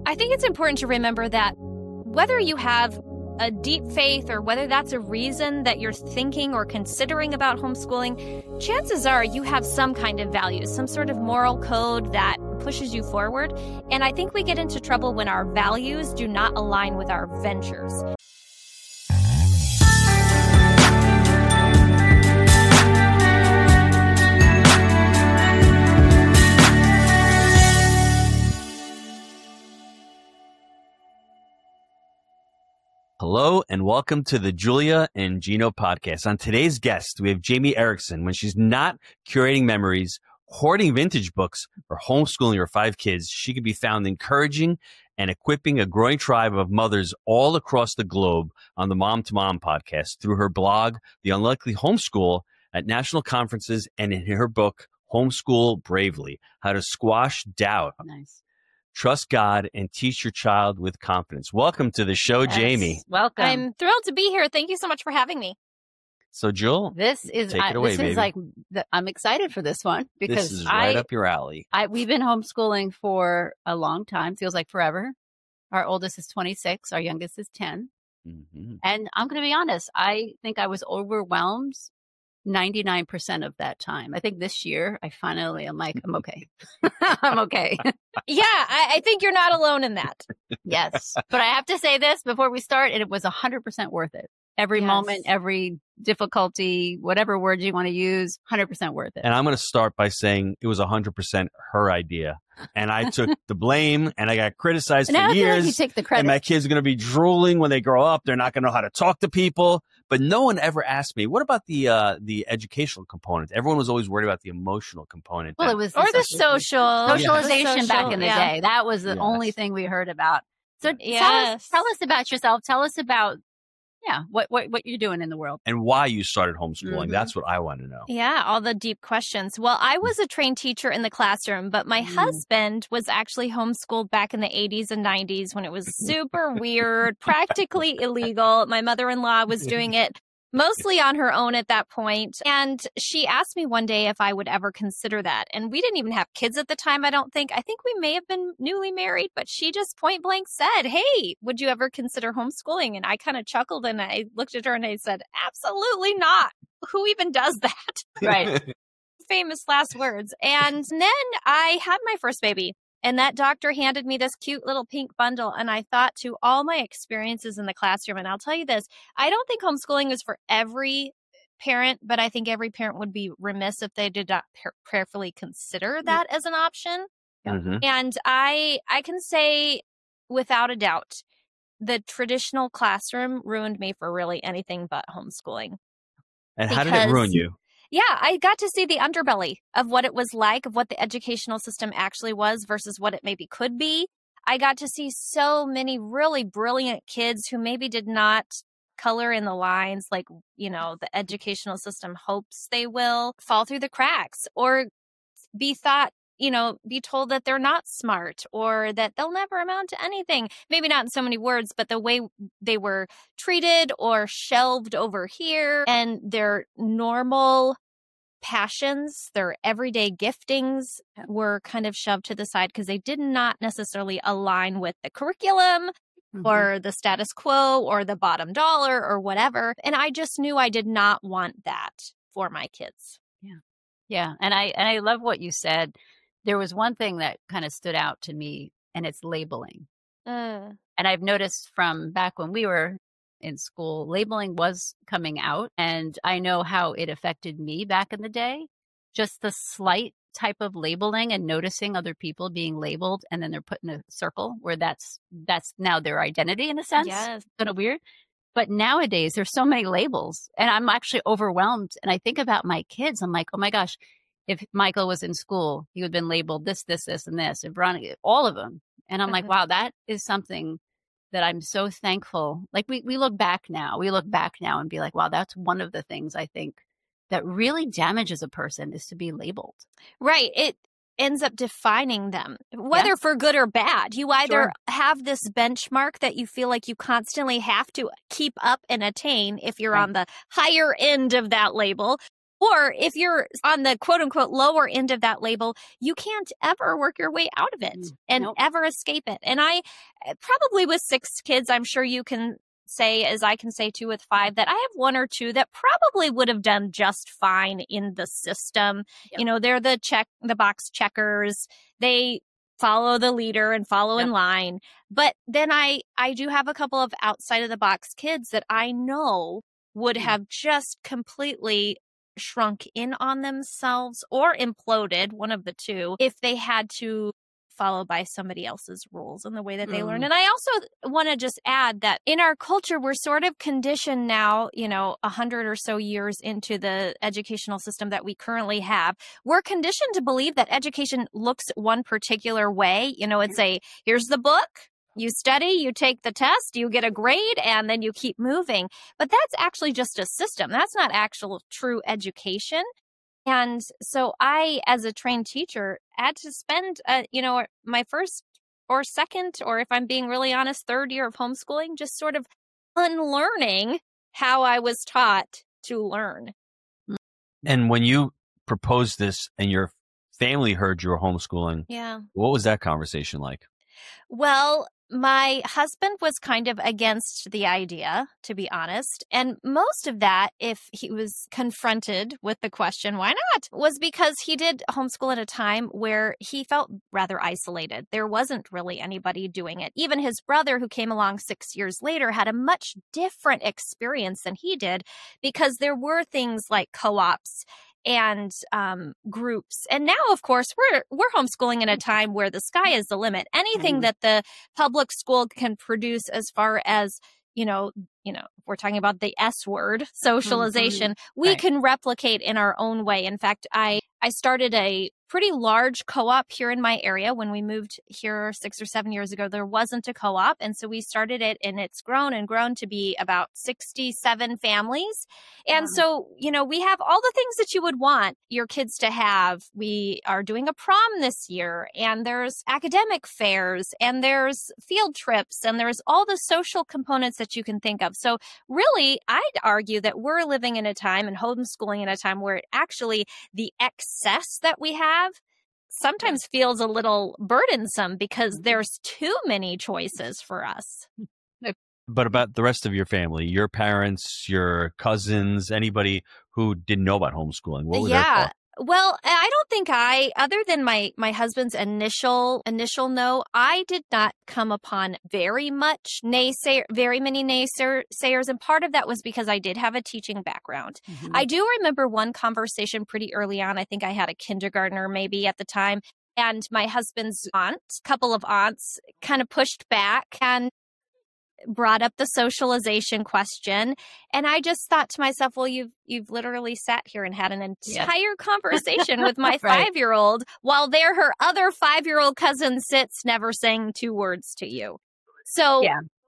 I think it's important to remember that whether you have a deep faith or whether that's a reason that you're thinking or considering about homeschooling, chances are you have some kind of values, some sort of moral code that pushes you forward. And I think we get into trouble when our values do not align with our ventures. Hello and welcome to the Julia and Gino podcast. On today's guest, we have Jamie Erickson. When she's not curating memories, hoarding vintage books, or homeschooling her 5 kids, she can be found encouraging and equipping a growing tribe of mothers all across the globe on the Mom to Mom podcast through her blog, The Unlikely Homeschool, at national conferences, and in her book, Homeschool Bravely, How to Squash Doubt. Nice. Trust God and teach your child with confidence. Welcome to the show, Yes. Jamie. Welcome. I'm thrilled to be here. Thank you so much for having me. So, Jill, This is take it away, this baby. is like I'm excited for this one because this is right up your alley. we've been homeschooling for a long time. Feels like forever. Our oldest is 26. Our youngest is 10. Mm-hmm. And I'm going to be honest. I think I was overwhelmed 99% of that time. I think this year I finally am like, I'm okay. I'm okay. Yeah, I think you're not alone in that. Yes. But I have to say this before we start, and it was 100% worth it. Every Yes. moment, every difficulty, whatever words you want to use, 100% worth it. And I'm going to start by saying it was 100% her idea. And I took the blame and I got criticized And for I feel like you years. take the credit. And my kids are going to be drooling when they grow up. They're not going to know how to talk to people. But no one ever asked me, what about the educational component? Everyone was always worried about the emotional component. Well, it was Or the socialization back in the yeah. day. That was the Yes. only thing we heard about. So Yes. tell us about yourself. Tell us about what you're doing in the world. And why you started homeschooling. Mhm. That's what I want to know. Yeah, all the deep questions. Well, I was a trained teacher in the classroom, but my husband was actually homeschooled back in the 80s and 90s when it was super weird, practically illegal. My mother-in-law was doing it mostly on her own at that point. And she asked me one day if I would ever consider that. And we didn't even have kids at the time, I don't think. I think we may have been newly married, but she just point blank said, "Hey, would you ever consider homeschooling?" And I kind of chuckled and I looked at her and I said, "Absolutely not. Who even does that?" Right. Famous last words. And then I had my first baby. And that doctor handed me this cute little pink bundle. And I thought to all my experiences in the classroom, and I'll tell you this, I don't think homeschooling is for every parent, but I think every parent would be remiss if they did not prayerfully consider that as an option. Mhm. And I can say without a doubt, the traditional classroom ruined me for really anything but homeschooling. And how did it Because- ruin you? Yeah, I got to see the underbelly of what it was like, of what the educational system actually was versus what it maybe could be. I got to see so many really brilliant kids who maybe did not color in the lines like, the educational system hopes they will, fall through the cracks or be told that they're not smart or that they'll never amount to anything. Maybe not in so many words, but the way they were treated or shelved over here and their normal passions, their everyday giftings were kind of shoved to the side because they did not necessarily align with the curriculum or the status quo or the bottom dollar or whatever. And I just knew I did not want that for my kids. Yeah. And I love what you said. There was one thing that kind of stood out to me, and it's labeling. And I've noticed from back when we were in school, labeling was coming out. And I know how it affected me back in the day. Just the slight type of labeling and noticing other people being labeled and then they're put in a circle where that's now their identity in a sense. Yes. Kind of weird. But nowadays there's so many labels and I'm actually overwhelmed. And I think about my kids. I'm like, oh my gosh, if Michael was in school, he would have been labeled this, this, this, and this. And Veronica, all of them. And I'm like, wow, that is something that I'm so thankful. Like we look back now and be like, wow, that's one of the things I think that really damages a person is to be labeled. Right. It ends up defining them, whether for good or bad. You either have this benchmark that you feel like you constantly have to keep up and attain if you're on the higher end of that label, Or if you're on the quote unquote lower end of that label, you can't ever work your way out of it and ever escape it. And I probably with 6 kids, I'm sure you can say, as I can say too with 5, that I have 1 or 2 that probably would have done just fine in the system. Yep. They're the box checkers. They follow the leader and follow in line. But then I do have a couple of outside of the box kids that I know would have just completely shrunk in on themselves or imploded, one of the two, if they had to follow by somebody else's rules and the way that they learn. And I also want to just add that in our culture, we're sort of conditioned now, 100 or so years into the educational system that we currently have. We're conditioned to believe that education looks one particular way. It's here's the book. You study, you take the test, you get a grade, and then you keep moving. But that's actually just a system. That's not actual true education. And so I, as a trained teacher, had to spend, my first or second, or if I'm being really honest, third year of homeschooling, just sort of unlearning how I was taught to learn. And when you proposed this and your family heard you were homeschooling, what was that conversation like? Well, my husband was kind of against the idea, to be honest. And most of that, if he was confronted with the question, why not, was because he did homeschool at a time where he felt rather isolated. There wasn't really anybody doing it. Even his brother, who came along 6 years later, had a much different experience than he did because there were things like co-ops and groups. And now, of course, we're homeschooling in a time where the sky is the limit. Anything that the public school can produce as far as, we're talking about the S word, socialization, we can replicate in our own way. In fact, I started a pretty large co-op here in my area. When we moved here 6 or 7 years ago, there wasn't a co-op. And so we started it, and it's grown to be about 67 families. And so, we have all the things that you would want your kids to have. We are doing a prom this year, and there's academic fairs, and there's field trips, and there's all the social components that you can think of. So really, I'd argue that we're living in a time and homeschooling in a time where actually the excess that we have sometimes feels a little burdensome because there's too many choices for us. But about the rest of your family, your parents, your cousins, anybody who didn't know about homeschooling, what was their thought? Well, I don't think other than my husband's initial no, I did not come upon very many naysayers. And part of that was because I did have a teaching background. I do remember one conversation pretty early on. I think I had a kindergartner maybe at the time. And my husband's couple of aunts kind of pushed back and brought up the socialization question. And I just thought to myself, well, you've literally sat here and had an entire conversation with my 5-year-old while her other 5-year-old cousin sits never saying 2 words to you. So,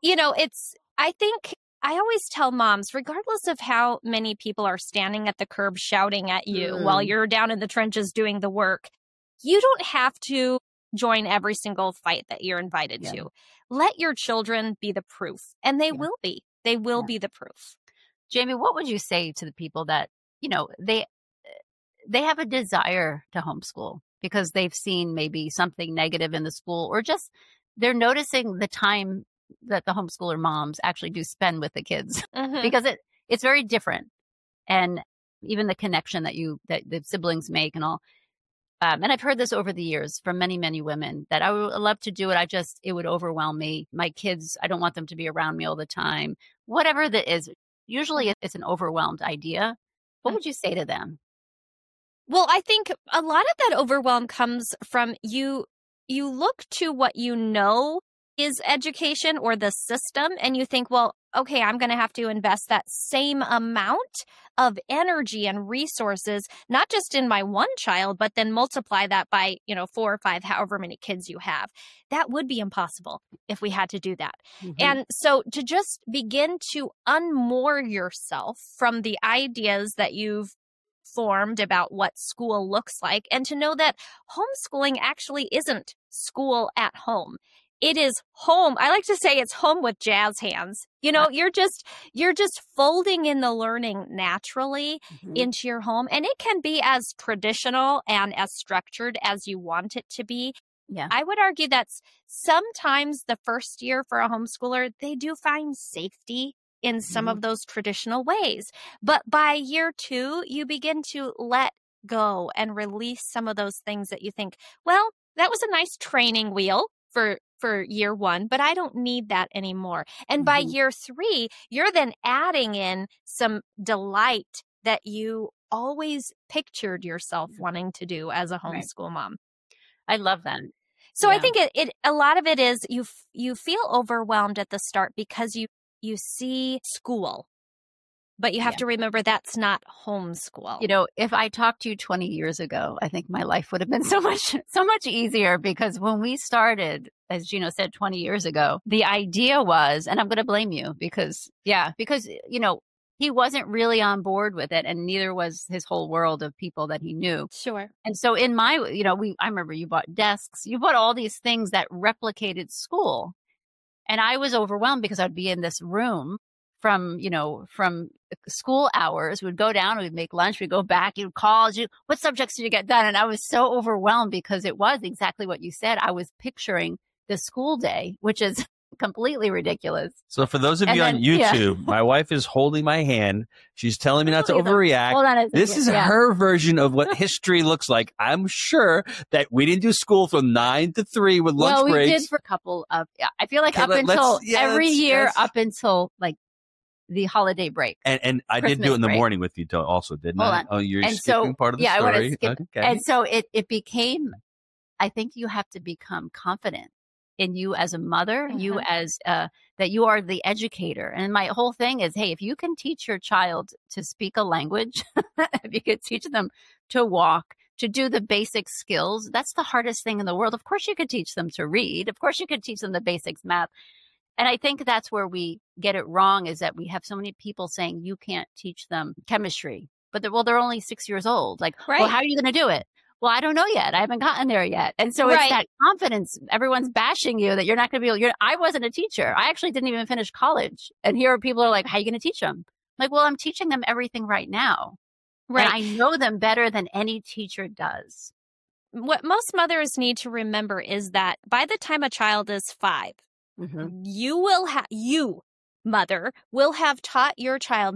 I think I always tell moms, regardless of how many people are standing at the curb shouting at you while you're down in the trenches doing the work, you don't have to join every single fight that you're invited to. Let your children be the proof, and they will be. They will be the proof. Jamie, what would you say to the people that, they have a desire to homeschool because they've seen maybe something negative in the school, or just they're noticing the time that the homeschooler moms actually do spend with the kids because it's very different. And even the connection that the siblings make and all. And I've heard this over the years from many, many women that I would love to do it. It would overwhelm me. My kids, I don't want them to be around me all the time. Whatever that is, usually it's an overwhelmed idea. What would you say to them? Well, I think a lot of that overwhelm comes from you look to what you know is education or the system, and you think, well, okay, I'm going to have to invest that same amount of energy and resources, not just in my one child, but then multiply that by, 4 or 5, however many kids you have. That would be impossible if we had to do that. And so to just begin to unmoor yourself from the ideas that you've formed about what school looks like, and to know that homeschooling actually isn't school at home. it is home. I like to say it's home with jazz hands. You're just folding in the learning naturally into your home. And it can be as traditional and as structured as you want it to be. Yeah. I would argue that sometimes the first year for a homeschooler, they do find safety in some of those traditional ways. But by year 2, you begin to let go and release some of those things that you think, well, that was a nice training wheel for year 1, but I don't need that anymore. And by year 3, you're then adding in some delight that you always pictured yourself wanting to do as a homeschool mom. I love that. So I think a lot of it is you feel overwhelmed at the start because you see school, but you have to remember that's not homeschool. If I talked to you 20 years ago, I think my life would have been so much easier, because when we started, as Gino said, 20 years ago, the idea was, and I'm going to blame you because he wasn't really on board with it, and neither was his whole world of people that he knew. Sure. And so in my, I remember you bought desks, you bought all these things that replicated school. And I was overwhelmed because I'd be in this room from school hours. We'd go down, we'd make lunch, we'd go back, you'd call, what subjects did you get done? And I was so overwhelmed because it was exactly what you said. I was picturing the school day, which is completely ridiculous. So for those of you on YouTube, my wife is holding my hand. She's telling me not to overreact. Hold on a second. This is her version of what history looks like. I'm sure that we didn't do school from 9 to 3 with lunch breaks. Well, we did for a couple of, I feel like every year up until like the holiday break. And I did do it in the morning with you also, didn't I? On. Oh, you're and skipping part of the story. I want to skip. Okay. And so it became, I think you have to become confident in you as a mother, you as that you are the educator. And my whole thing is, hey, if you can teach your child to speak a language, if you could teach them to walk, to do the basic skills, that's the hardest thing in the world. Of course, you could teach them to read. Of course, you could teach them the basics math. And I think that's where we get it wrong, is that we have so many people saying you can't teach them chemistry, but they're only 6 years old. Like, well, how are you going to do it? Well, I don't know yet. I haven't gotten there yet. And so it's that confidence. Everyone's bashing you that you're not going to be able, I wasn't a teacher. I actually didn't even finish college. And here people are like, how are you going to teach them? I'm like, well, I'm teaching them everything right now. Right. And I know them better than any teacher does. What most mothers need to remember is that by the time a child is 5, you, mother, will have taught your child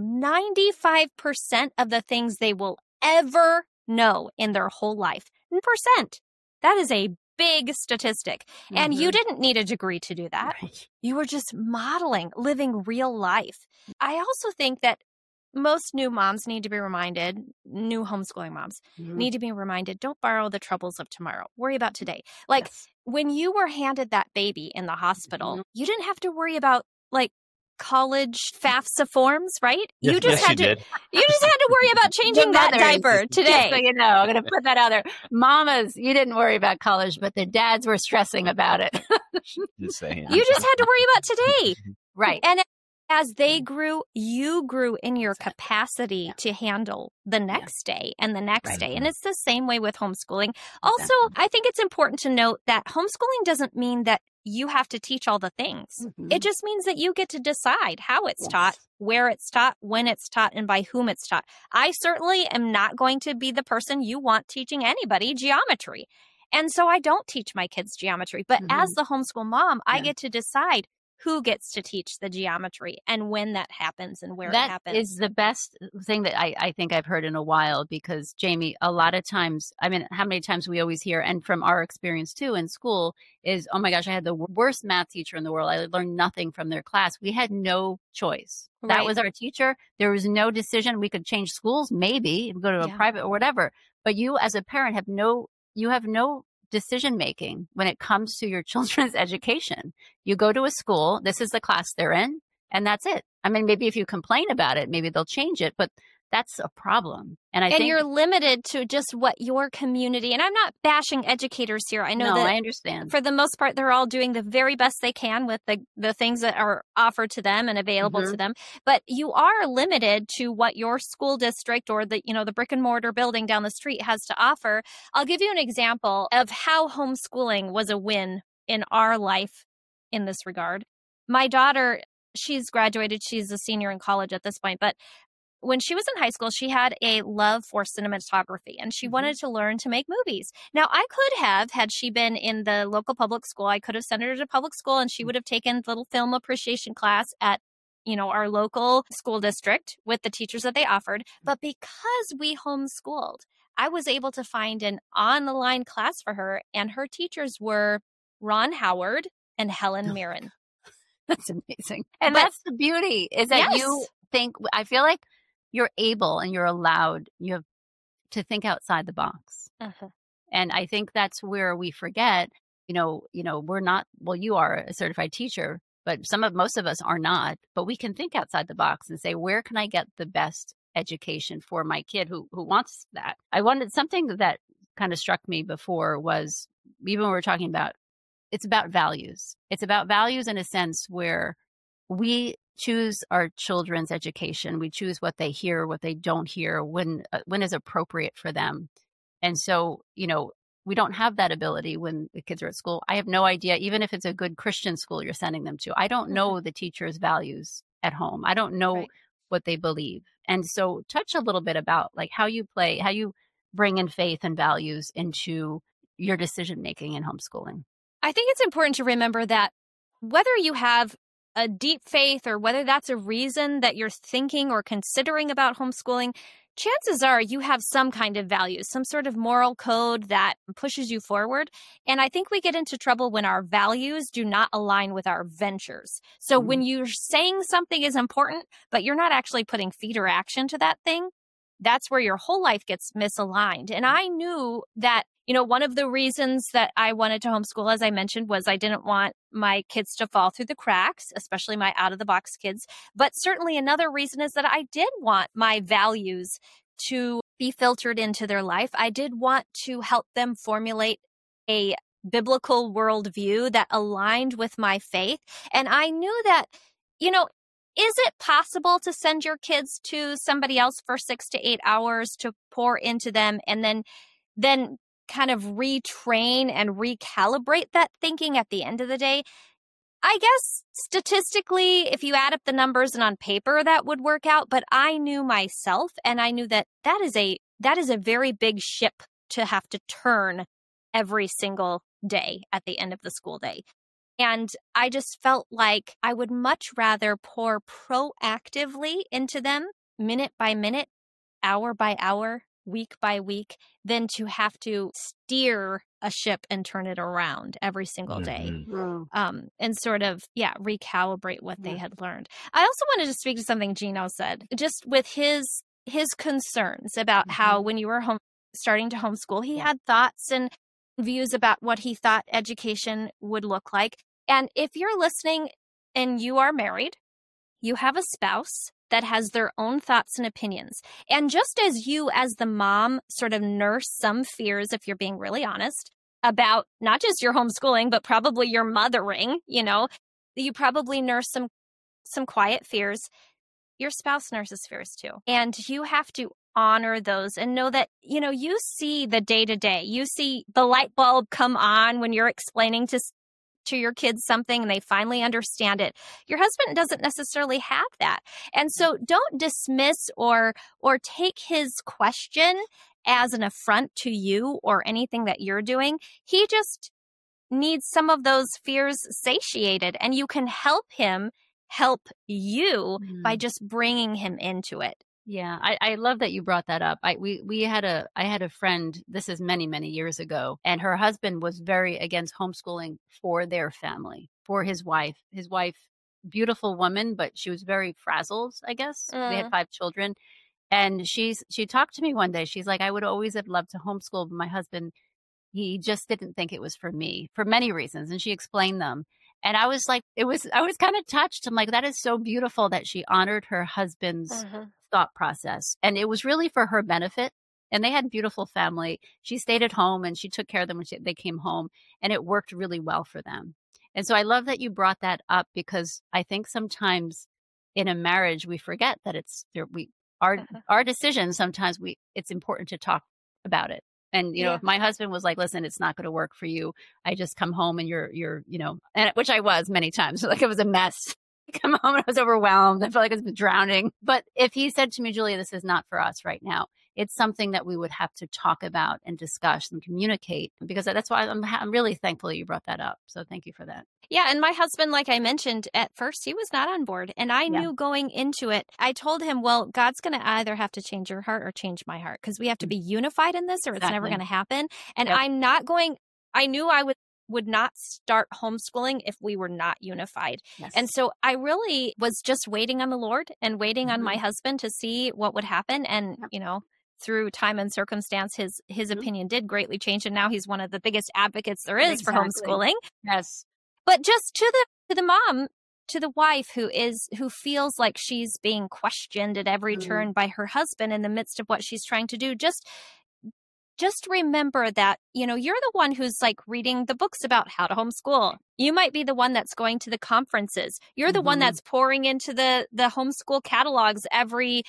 95% of the things they will ever know in their whole life. 9%. That is a big statistic. And you didn't need a degree to do that. Right. You were just modeling, living real life. I also think that most new moms need to be reminded, new homeschooling moms need to be reminded, don't borrow the troubles of tomorrow. Worry about today. Like when you were handed that baby in the hospital, you didn't have to worry about like college FAFSA forms, right? You just had to worry about changing that diaper today. Just so you know, I'm going to put that out there. Mamas, you didn't worry about college, but the dads were stressing about it. Just saying. You just had to worry about today. Right. And as they grew, you grew in your capacity to handle the next day and the next day. And it's the same way with homeschooling. Also, I think it's important to note that homeschooling doesn't mean that you have to teach all the things. It just means that you get to decide how it's taught, where it's taught, when it's taught, and by whom it's taught. I certainly am not going to be the person you want teaching anybody geometry. And so I don't teach my kids geometry. But as the homeschool mom, I get to decide who gets to teach the geometry and when that happens and where it happens. That is the best thing that I think I've heard in a while, because Jamie, a lot of times, I mean, how many times we always hear, and from our experience too in school, is, oh my gosh, I had the worst math teacher in the world. I learned nothing from their class. We had no choice. That was our teacher. There was no decision. We could change schools, maybe go to a private or whatever. But you as a parent have no decision making when it comes to your children's education. You go to a school, this is the class they're in, and that's it. I mean, maybe if you complain about it, maybe they'll change it, but that's a problem. And I think you're limited to just what your community, and I'm not bashing educators here. I know that I understand. For the most part, they're all doing the very best they can with the things that are offered to them and available to them. But you are limited to what your school district or the brick and mortar building down the street has to offer. I'll give you an example of how homeschooling was a win in our life in this regard. My daughter, she's graduated. She's a senior in college at this point. But when she was in high school, she had a love for cinematography and she wanted to learn to make movies. Now, I could have, had she been in the local public school, I could have sent her to public school and she would have taken the little film appreciation class at, our local school district with the teachers that they offered. But because we homeschooled, I was able to find an online class for her, and her teachers were Ron Howard and Helen Mirren. That's amazing. And that's the beauty, is that you think, I feel like you're able and you're allowed, you have to think outside the box. And I think that's where we forget, we're not, well, you are a certified teacher, but most of us are not, but we can think outside the box and say, where can I get the best education for my kid who wants that? I wanted something that kind of struck me before was, even when we're talking about, it's about values. It's about values in a sense where we choose our children's education. We choose what they hear, what they don't hear, when is appropriate for them. And so, we don't have that ability when the kids are at school. I have no idea, even if it's a good Christian school you're sending them to, I don't know the teacher's values at home. I don't know what they believe. And so touch a little bit about like how you bring in faith and values into your decision-making in homeschooling. I think it's important to remember that whether you have a deep faith or whether that's a reason that you're thinking or considering about homeschooling, chances are you have some kind of values, some sort of moral code that pushes you forward. And I think we get into trouble when our values do not align with our ventures. So when you're saying something is important, but you're not actually putting feet or action to that thing, that's where your whole life gets misaligned. And I knew that, one of the reasons that I wanted to homeschool, as I mentioned, was I didn't want my kids to fall through the cracks, especially my out-of-the-box kids. But certainly another reason is that I did want my values to be filtered into their life. I did want to help them formulate a biblical worldview that aligned with my faith. And I knew that, is it possible to send your kids to somebody else for 6 to 8 hours to pour into them and then kind of retrain and recalibrate that thinking at the end of the day? I guess statistically, if you add up the numbers and on paper, that would work out. But I knew myself, and I knew that is a very big ship to have to turn every single day at the end of the school day. And I just felt like I would much rather pour proactively into them, minute by minute, hour by hour, week by week, than to have to steer a ship and turn it around every single day. And sort of, recalibrate what they had learned. I also wanted to speak to something Gino said, just with his concerns about how when you were starting to homeschool, he had thoughts and views about what he thought education would look like. And if you're listening and you are married, you have a spouse that has their own thoughts and opinions. And just as you, as the mom, sort of nurse some fears, if you're being really honest, about not just your homeschooling, but probably your mothering, you probably nurse some quiet fears. Your spouse nurses fears too. And you have to honor those and know that, you see the day-to-day. You see the light bulb come on when you're explaining to your kids something and they finally understand it. Your husband doesn't necessarily have that. And so don't dismiss or take his question as an affront to you or anything that you're doing. He just needs some of those fears satiated, and you can help him help you by just bringing him into it. Yeah, I love that you brought that up. I had a friend, this is many, many years ago, and her husband was very against homeschooling for their family, for his wife. His wife, beautiful woman, but she was very frazzled, I guess. They had 5 children. And she talked to me one day. She's like, I would always have loved to homeschool, but my husband, he just didn't think it was for me for many reasons. And she explained them. And I was like, I was kind of touched. I'm like, that is so beautiful that she honored her husband's thought process. And it was really for her benefit. And they had a beautiful family. She stayed at home and she took care of them when they came home, and it worked really well for them. And so I love that you brought that up, because I think sometimes in a marriage, we forget that our decisions, sometimes it's important to talk about it And, if my husband was like, listen, it's not going to work for you. I just come home and you're, and which I was many times. Like it was a mess. I come home and I was overwhelmed. I felt like I was drowning. But if he said to me, Julia, this is not for us right now, it's something that we would have to talk about and discuss and communicate, because that's why I'm really thankful you brought that up. So thank you for that. Yeah. And my husband, like I mentioned at first, he was not on board. And I knew going into it, I told him, well, God's going to either have to change your heart or change my heart, because we have to be unified in this or it's never going to happen. And I'm not going, I knew I would not start homeschooling if we were not unified. Yes. And so I really was just waiting on the Lord and waiting on my husband to see what would happen. And, through time and circumstance, his opinion did greatly change. And now he's one of the biggest advocates there is for homeschooling. Yes. But just to the mom, to the wife who feels like she's being questioned at every turn by her husband in the midst of what she's trying to do, just remember that, you're the one who's like reading the books about how to homeschool. You might be the one that's going to the conferences. You're the one that's pouring into the homeschool catalogs every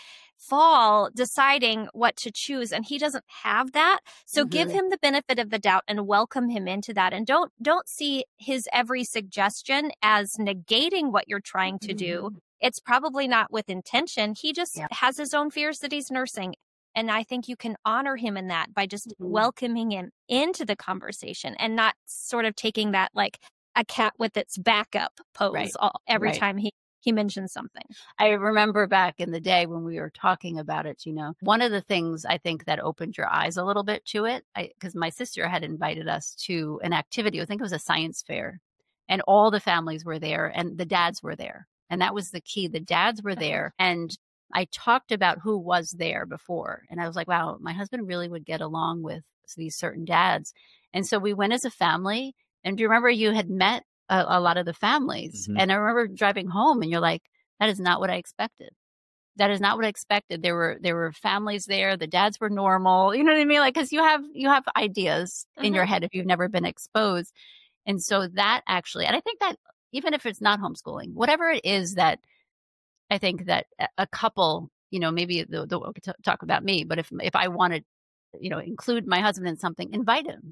fall, deciding what to choose. And he doesn't have that. So give him the benefit of the doubt and welcome him into that. And don't see his every suggestion as negating what you're trying to do. It's probably not with intention. He just has his own fears that he's nursing. And I think you can honor him in that by just welcoming him into the conversation and not sort of taking that like a cat with its back up pose every time he mentions something. I remember back in the day when we were talking about it, one of the things I think that opened your eyes a little bit to it, because my sister had invited us to an activity. I think it was a science fair, and all the families were there and the dads were there. And that was the key. The dads were there. And I talked about who was there before. And I was like, wow, my husband really would get along with these certain dads. And so we went as a family. And do you remember you had met a lot of the families? And I remember driving home and you're like, that is not what I expected. That is not what I expected. There were families there. The dads were normal. You know what I mean? Like, because you have ideas in your head if you've never been exposed. And so that actually, and I think that even if it's not homeschooling, whatever it is that I think that a couple, maybe they'll talk about me, but if I wanted, include my husband in something, invite him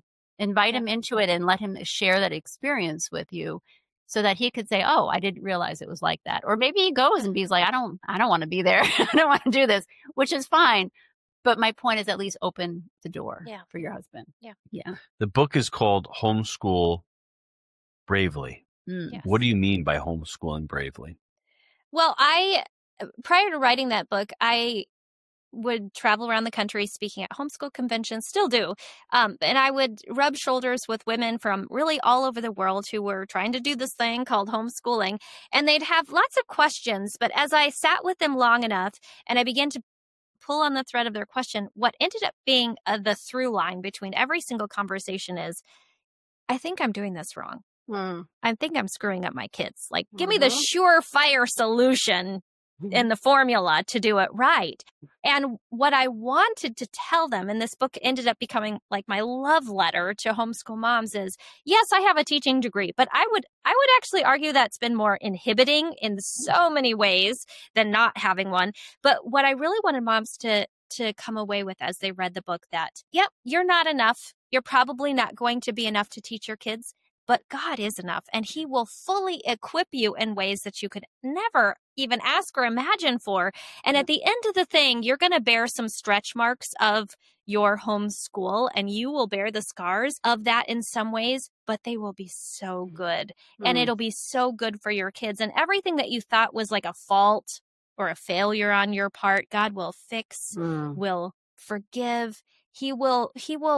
into it and let him share that experience with you so that he could say, oh, I didn't realize it was like that. Or maybe he goes and he's like, I don't want to be there. I don't want to do this, which is fine. But my point is at least open the door for your husband. Yeah. The book is called Homeschool Bravely. Yes. What do you mean by homeschooling bravely? Well, prior to writing that book, I would travel around the country speaking at homeschool conventions, still do. And I would rub shoulders with women from really all over the world who were trying to do this thing called homeschooling. And they'd have lots of questions. But as I sat with them long enough and I began to pull on the thread of their question, what ended up being the through line between every single conversation is, I think I'm doing this wrong. I think I'm screwing up my kids. Like, give me the surefire solution in the formula to do it right. And what I wanted to tell them, and this book ended up becoming like my love letter to homeschool moms, is yes, I have a teaching degree, but I would actually argue that's been more inhibiting in so many ways than not having one. But what I really wanted moms to come away with as they read the book, that, yep, you're not enough. You're probably not going to be enough to teach your kids. But God is enough, and he will fully equip you in ways that you could never even ask or imagine for. And at the end of the thing, you're going to bear some stretch marks of your homeschool, and you will bear the scars of that in some ways, but they will be so good. And it'll be so good for your kids. And everything that you thought was like a fault or a failure on your part, God will fix, will forgive. He will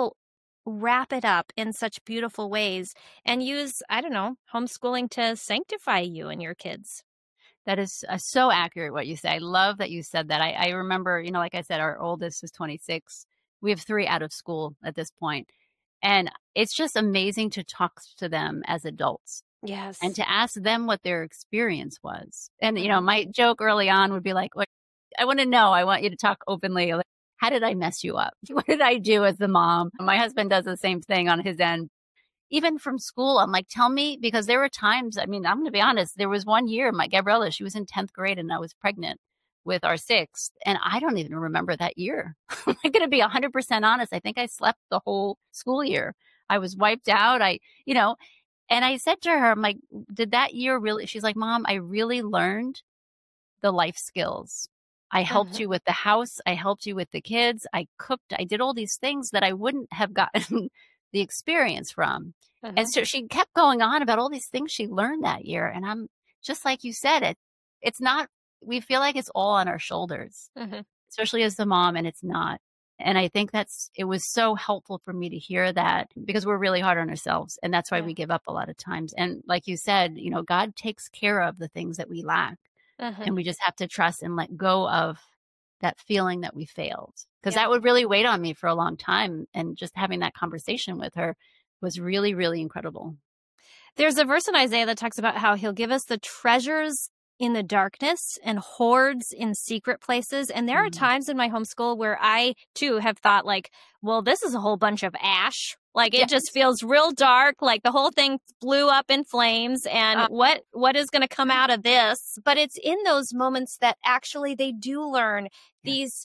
wrap it up in such beautiful ways and use, homeschooling to sanctify you and your kids. That is so accurate what you say. I love that you said that. I remember, like I said, our oldest is 26. We have 3 out of school at this point. And it's just amazing to talk to them as adults. Yes. And to ask them what their experience was. And, my joke early on would be like, I want to know. I want you to talk openly. Like, how did I mess you up? What did I do as the mom? My husband does the same thing on his end. Even from school, I'm like, tell me, because there were times, I'm going to be honest, there was one year, my Gabriella, she was in 10th grade and I was pregnant with our sixth, and I don't even remember that year. I'm going to be 100% honest. I think I slept the whole school year. I was wiped out. And I said to her, I'm like, did that year really? She's like, Mom, I really learned the life skills. I helped you with the house. I helped you with the kids. I cooked. I did all these things that I wouldn't have gotten the experience from. And so she kept going on about all these things she learned that year. And I'm just like you said, it's not, we feel like it's all on our shoulders, especially as the mom, and it's not. And I think it was so helpful for me to hear that, because we're really hard on ourselves. And that's why we give up a lot of times. And like you said, God takes care of the things that we lack. And we just have to trust and let go of that feeling that we failed. Because that would really weigh on me for a long time. And just having that conversation with her was really, really incredible. There's a verse in Isaiah that talks about how he'll give us the treasures in the darkness and hoards in secret places. And there are times in my homeschool where I too have thought like, well, this is a whole bunch of ash. Like it just feels real dark. Like the whole thing blew up in flames, and what is going to come out of this? But it's in those moments that actually they do learn these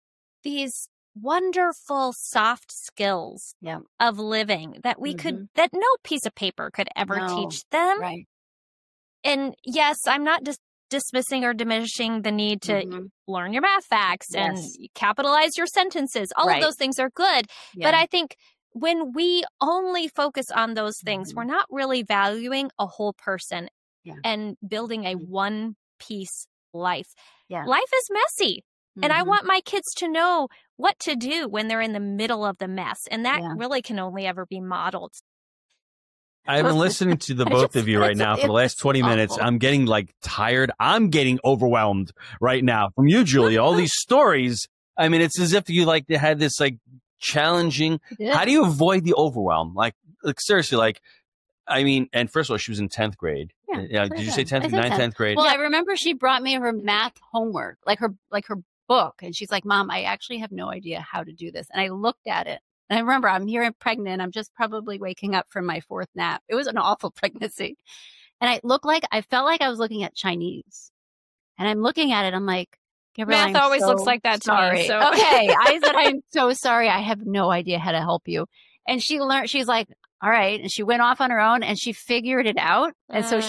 wonderful soft skills of living that we could, that no piece of paper could ever teach them. Right. And yes, I'm not just dismissing or diminishing the need to learn your math facts and capitalize your sentences. All of those things are good. But I think when we only focus on those things, we're not really valuing a whole person and building a one-piece life. Life is messy. And I want my kids to know what to do when they're in the middle of the mess. And that really can only ever be modeled. I've been listening to the both of you right now for the last 20 minutes. I'm getting tired. I'm getting overwhelmed right now from you, Julia. All these stories. I mean, it's as if you had this challenging. How do you avoid the overwhelm? Seriously, and first of all, she was in 10th grade. Yeah. Did you say 10th, 9th, 10th grade? Well, I remember she brought me her math homework, her book. And she's like, Mom, I actually have no idea how to do this. And I looked at it. And I remember I'm here and pregnant. I'm just probably waking up from my fourth nap. It was an awful pregnancy. And I felt like I was looking at Chinese. And I'm looking at it. I'm like, Gabrielle, math always looks like that to me. So. Okay. I said, I'm so sorry. I have no idea how to help you. And she's like, all right. And she went off on her own and she figured it out. And so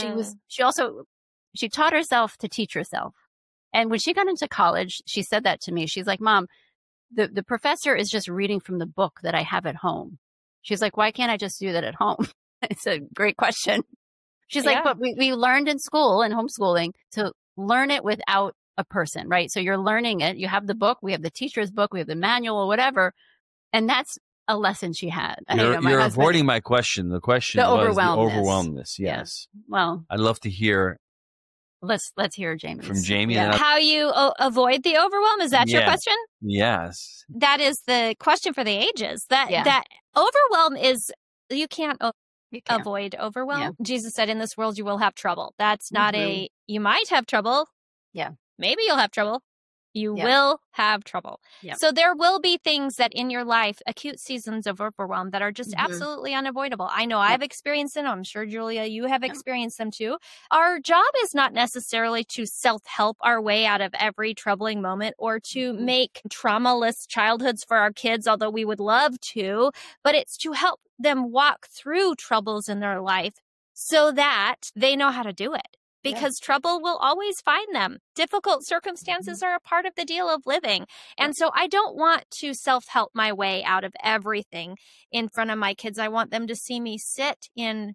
she taught herself to teach herself. And when she got into college, she said that to me. She's like, Mom, the professor is just reading from the book that I have at home. She's like, why can't I just do that at home? It's a great question. She's like, but we learned in school and homeschooling to learn it without a person, right? So you're learning it. You have the book. We have the teacher's book. We have the manual or whatever. And that's a lesson she had. You're avoiding my question. The question was the overwhelmness. Yes. Yeah. Well, I'd love to hear. Let's hear Jamie. From Jamie. Yeah. How you avoid the overwhelm? Is that your question? Yes. That is the question for the ages. That overwhelm is, you can't avoid overwhelm. Yeah. Jesus said, in this world you will have trouble. That's not you might have trouble. Yeah. Maybe you'll have trouble. You will have trouble. Yeah. So there will be things that in your life, acute seasons of overwhelm, that are just absolutely unavoidable. I know I've experienced them. I'm sure, Julia, you have experienced them too. Our job is not necessarily to self-help our way out of every troubling moment or to make trauma-less childhoods for our kids, although we would love to, but it's to help them walk through troubles in their life so that they know how to do it. Because trouble will always find them. Difficult circumstances are a part of the deal of living. And so I don't want to self-help my way out of everything in front of my kids. I want them to see me sit in,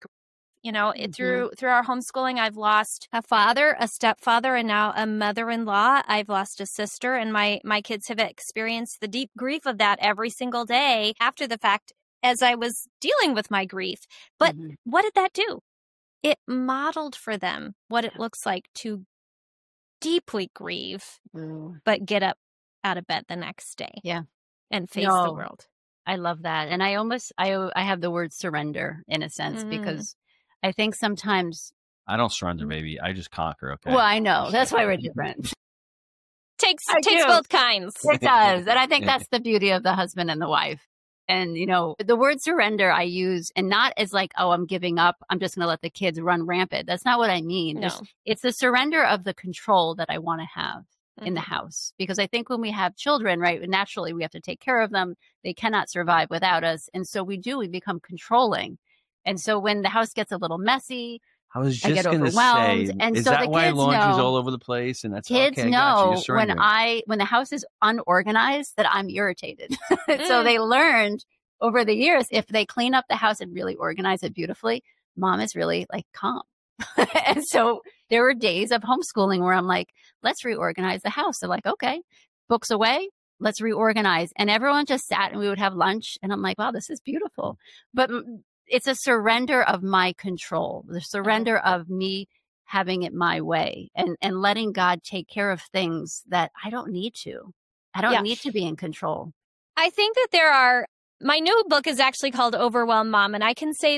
through our homeschooling, I've lost a father, a stepfather, and now a mother-in-law. I've lost a sister, and my kids have experienced the deep grief of that every single day after the fact as I was dealing with my grief. But what did that do? It modeled for them what it looks like to deeply grieve, but get up out of bed the next day and face the world. I love that. And I have the word surrender in a sense, because I think sometimes. I don't surrender, baby. I just conquer. Okay. Well, I know. That's why we're different. Takes both kinds. It does. And I think that's the beauty of the husband and the wife. And, the word surrender I use, and not as like, oh, I'm giving up, I'm just going to let the kids run rampant. That's not what I mean. No. It's the surrender of the control that I want to have. in the house. Because I think when we have children, right, naturally we have to take care of them. They cannot survive without us. And so we become controlling. And so when the house gets a little messy, I get overwhelmed. And is so that the why kids laundry's know, all over the place? And that's kids okay, know when the house is unorganized that I'm irritated. So they learned over the years, if they clean up the house and really organize it beautifully, mom is really like calm. And so there were days of homeschooling where I'm like, let's reorganize the house. They're like, okay, books away, let's reorganize. And everyone just sat and we would have lunch. And I'm like, wow, this is beautiful. But it's a surrender of my control, the surrender of me having it my way and letting God take care of things that I don't need to. I don't need to be in control. I think that my new book is actually called Overwhelmed Mom. And I can say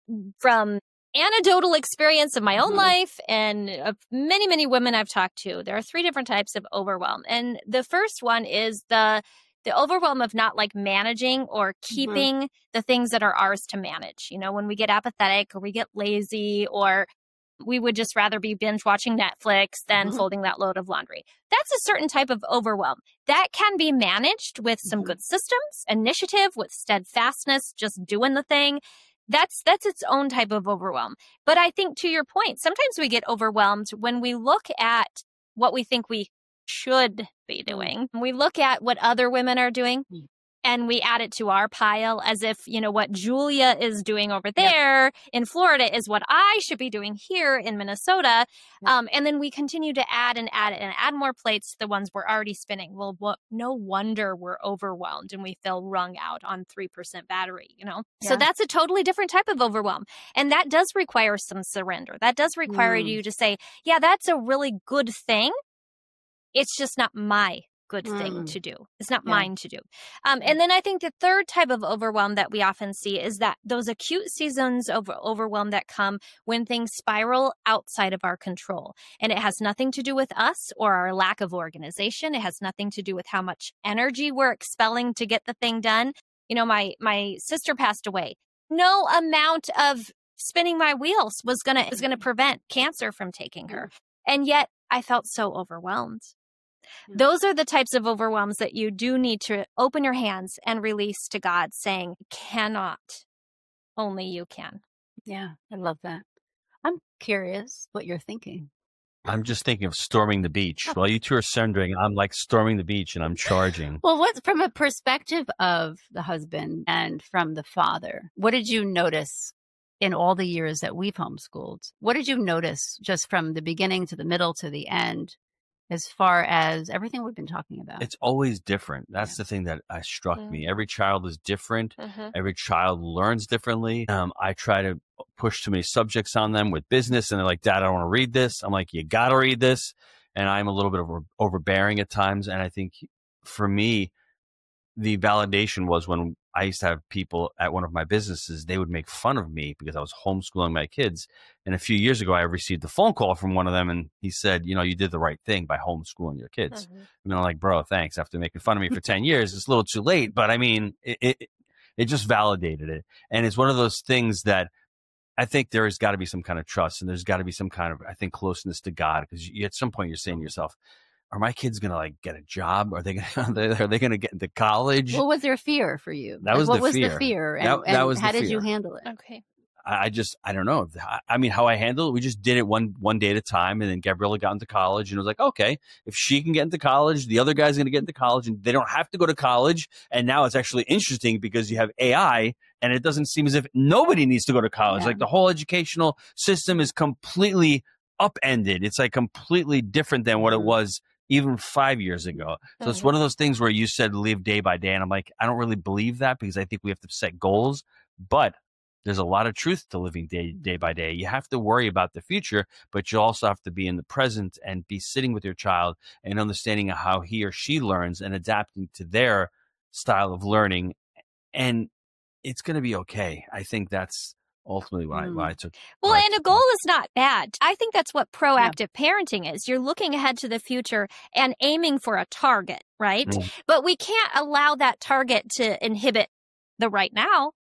from anecdotal experience of my own life and of many, many women I've talked to, there are 3 different types of overwhelm. And the first one is the overwhelm of not like managing or keeping the things that are ours to manage. You know, when we get apathetic or we get lazy or we would just rather be binge watching Netflix than folding that load of laundry. That's a certain type of overwhelm that can be managed with some good systems, initiative, with steadfastness, just doing the thing. That's its own type of overwhelm. But I think to your point, sometimes we get overwhelmed when we look at what we think we should be doing. We look at what other women are doing and we add it to our pile as if, you know, what Julia is doing over there in Florida is what I should be doing here in Minnesota. And then we continue to add and add more plates to the ones we're already spinning. Well, no wonder we're overwhelmed and we feel wrung out on 3% battery, you know? So that's a totally different type of overwhelm. And that does require some surrender. That does require you to say, yeah, that's a really good thing. It's just not my good thing to do. It's not mine to do. And then I think the third type of overwhelm that we often see is that those acute seasons of overwhelm that come when things spiral outside of our control. And it has nothing to do with us or our lack of organization. It has nothing to do with how much energy we're expelling to get the thing done. You know, my sister passed away. No amount of spinning my wheels was gonna prevent cancer from taking her. And yet I felt so overwhelmed. Those are the types of overwhelms that you do need to open your hands and release to God, saying, cannot, only you can. Yeah, I love that. I'm curious what you're thinking. I'm just thinking of storming the beach. While you two are surrendering, I'm like storming the beach and I'm charging. Well, what's from a perspective of the husband and from the father, what did you notice in all the years that we've homeschooled? What did you notice just from the beginning to the middle to the end? As far as everything we've been talking about. It's always different. That's the thing that struck me. Every child is different. Every child learns differently. I try to push too many subjects on them with business, and they're like, Dad, I don't want to read this. I'm like, you got to read this. And I'm a little bit overbearing at times. And I think for me, the validation was when I used to have people at one of my businesses, they would make fun of me because I was homeschooling my kids. And a few years ago, I received a phone call from one of them, and he said, you know, you did the right thing by homeschooling your kids. And I'm like, bro, thanks. After making fun of me for 10 years, it's a little too late. But I mean, it just validated it. And it's one of those things that I think there has got to be some kind of trust, and there's got to be some kind of, I think, closeness to God. Because at some point you're saying to yourself, are my kids going to like get a job? Are they going to get into college? What was their fear for you? That was what the was fear. the fear? And, that was how the did fear. you handle it? Okay. I don't know. I mean, how I handled it, we just did it one day at a time. And then Gabriella got into college, and it was like, okay, if she can get into college, the other guy's going to get into college, and they don't have to go to college. And now it's actually interesting because you have AI, and it doesn't seem as if nobody needs to go to college. Like the whole educational system is completely upended. It's like completely different than what it was even 5 years ago. So it's one of those things where you said live day by day. And I'm like, I don't really believe that because I think we have to set goals, but there's a lot of truth to living day by day. You have to worry about the future, but you also have to be in the present and be sitting with your child and understanding how he or she learns and adapting to their style of learning. And it's going to be okay. I think that's ultimately why I took. Well, and a goal is not bad. I think that's what proactive parenting is. You're looking ahead to the future and aiming for a target, right? But we can't allow that target to inhibit the right now.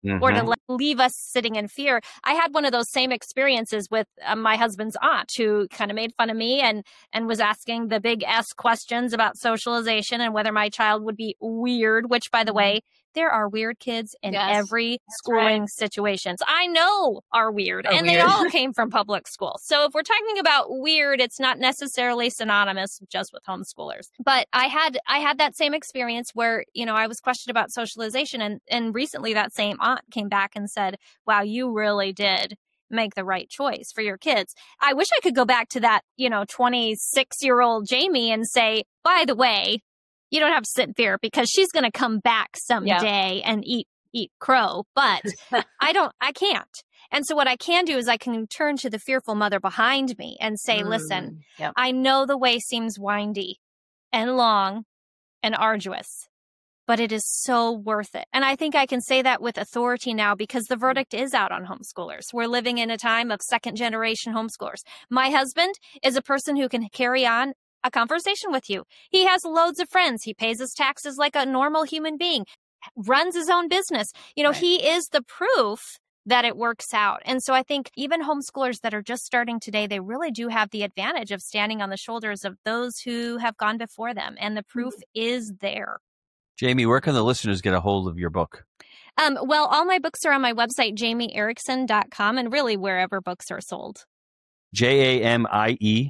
or to leave us sitting in fear. I had one of those same experiences with my husband's aunt, who kind of made fun of me and was asking the big S questions about socialization and whether my child would be weird, which, by the way, there are weird kids in every schooling situation. I know are weird, and they all came from public school. So if we're talking about weird, it's not necessarily synonymous just with homeschoolers. But I had that same experience where, I was questioned about socialization, and recently that same aunt came back and said, wow, you really did make the right choice for your kids. I wish I could go back to that, 26-year-old Jamie and say, by the way, you don't have to sit in fear because she's going to come back someday and eat crow. But I can't. And so what I can do is I can turn to the fearful mother behind me and say, listen, I know the way seems windy and long and arduous, but it is so worth it. And I think I can say that with authority now because the verdict is out on homeschoolers. We're living in a time of second-generation homeschoolers. My husband is a person who can carry on a conversation with you. He has loads of friends. He pays his taxes like a normal human being, runs his own business. He is the proof that it works out. And so I think even homeschoolers that are just starting today, they really do have the advantage of standing on the shoulders of those who have gone before them. And the proof is there. Jamie, where can the listeners get a hold of your book? Well, all my books are on my website, JamieErickson.com, and really wherever books are sold. JamieErickson.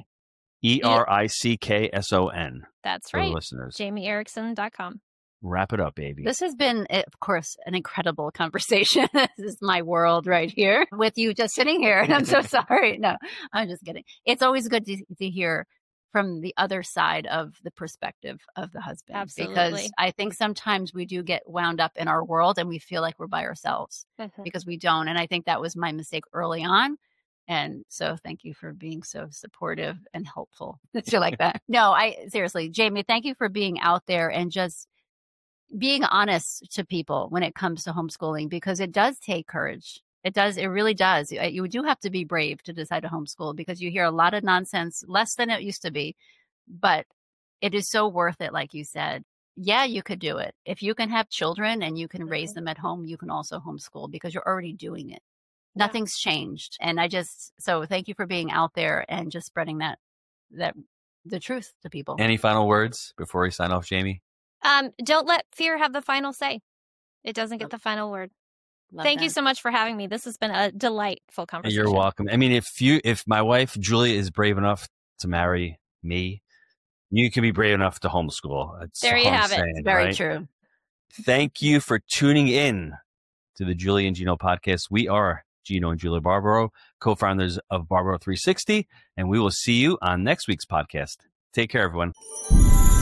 That's for right. The listeners. JamieErickson.com. Wrap it up, baby. This has been, of course, an incredible conversation. This is my world right here with you just sitting here. And I'm so sorry. No, I'm just kidding. It's always good to hear from the other side of the perspective of the husband. Absolutely. Because I think sometimes we do get wound up in our world and we feel like we're by ourselves because we don't. And I think that was my mistake early on. And so thank you for being so supportive and helpful. You're like that. No, seriously, Jamie, thank you for being out there and just being honest to people when it comes to homeschooling, because it does take courage. It really does. You do have to be brave to decide to homeschool because you hear a lot of nonsense, less than it used to be, but it is so worth it. Like you said, yeah, you could do it. If you can have children and you can raise them at home, you can also homeschool because you're already doing it. Nothing's changed. And so thank you for being out there and just spreading that the truth to people. Any final words before we sign off, Jamie? Don't let fear have the final say. It doesn't get the final word. Thank you so much for having me. This has been a delightful conversation. You're welcome. I mean, if my wife, Julia, is brave enough to marry me, you can be brave enough to homeschool. That's there you have it. It's very true. Thank you for tuning in to the Julia and Gino podcast. We are Gino and Julia Barbaro, co-founders of Barbaro 360, and we will see you on next week's podcast. Take care, everyone.